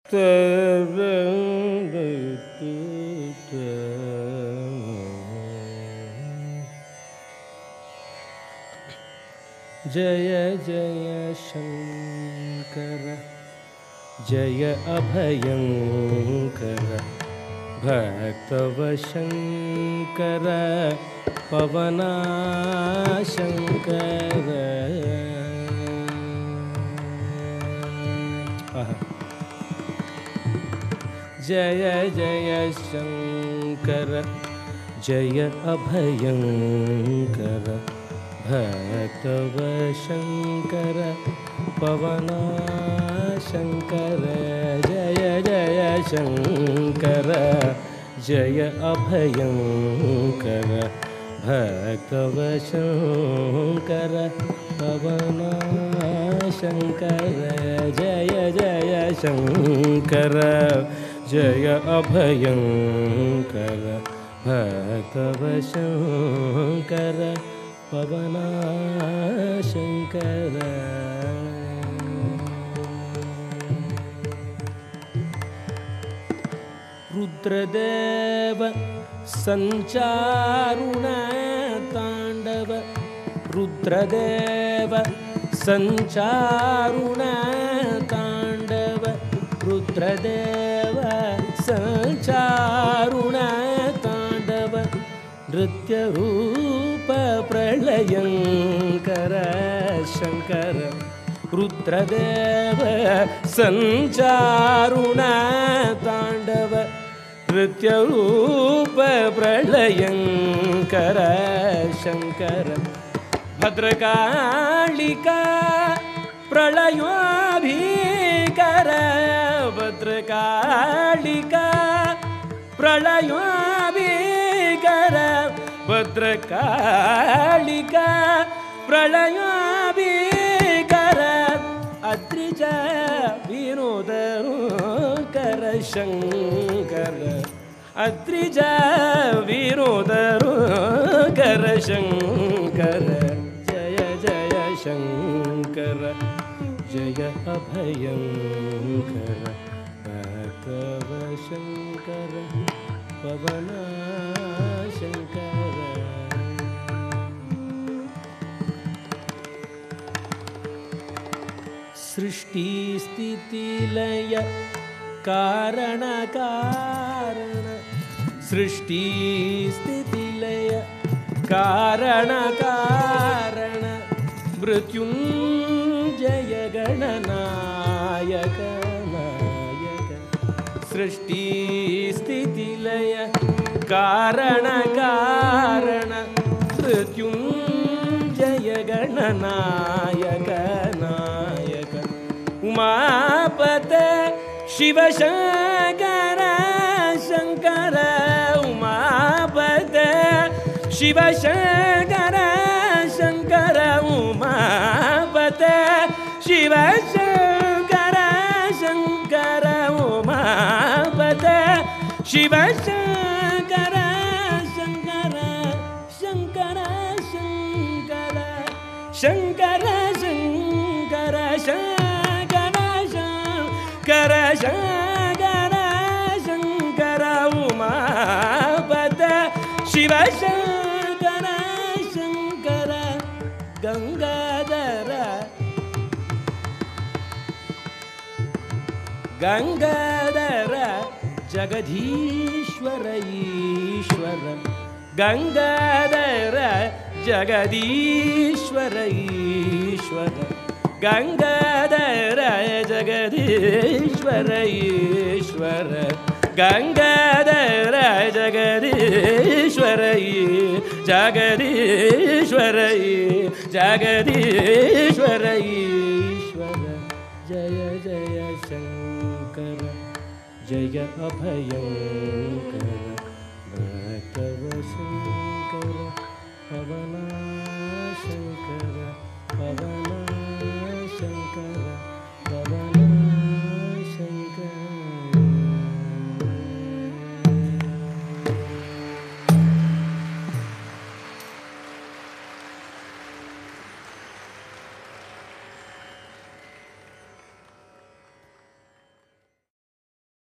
जय जय शंकर जय अभयंकर भक्तवशंकर पवनाशंकर जय जय शंकर जय अभयंकर भक्तवशंकर पवनाशंकर जय जय शंकर जय अभयंकर भक्तवशंकर पवनाशंकर जय जय शंकर जय अभयंकर भक्तवशंकर पवनाशंकर रुद्रदेव संचारुण तांडव रुद्रदेव संचारुण तांडव रुद्रदेव संचारुण तांडव नृत्य रूप प्रलयंकर शंकर रुद्रदेव संचारुण तांडव नृत्य रूप प्रलयंकर शंकर भद्रकालिका प्रलयोऽभिकर भद्रकालिका प्रलयोऽभिकर भद्रकालिका प्रलयोऽभिकर अद्रिज विनोदकर शंकर अद्रिज विनोदकर शंकर जय जय शंकर जय अभयंकर भक्तवशंकर पवनाशंकर सृष्टि स्थिति लय कारण कारण सृष्टि स्थिति लय कारण कारण मृत्युंजय गणनायक नायक सृष्टि स्थिति लय कारण कारण मृत्युंजय गणनायक नायक उमापते शिवशंकर शंकर उमापते शिवशंकर शंकर उमापते शिवशंकर शंकर उमापते शिवशंकर शंकर शंकर शंकर शंकर शंकर शंकर शंकर शंकर शंकर उमापते शिवशंकर शंकर गंगाधर गंगाधर जगदीश्वर ईश्वर गंगाधर जगदीश्वर ईश्वर गंगाधर जगदीश्वर ईश्वर गंगाधर जगदीश्वर जगदीश्वर जगदीश्वर ईश्वर जय जय शंकर जय अभयंकर भक्तवशंकर पवनाशंकर पवनाशंकर पवन